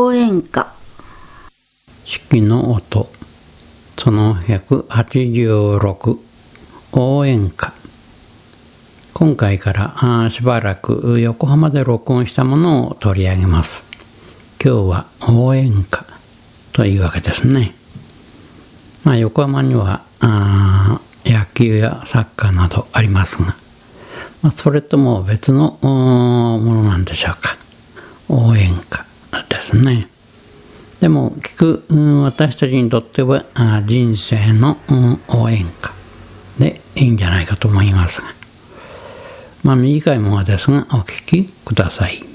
応援歌。 式の音、その186、応援歌。今回からしばらく横浜で録音したものを取り上げます。今日は応援歌というわけですね。横浜には野球やサッカーなどありますが、それとも別のものなんでしょうか。応援歌ですね。でも聞く私たちにとっては人生の応援歌でいいんじゃないかと思いますが、短いものですがお聞きください。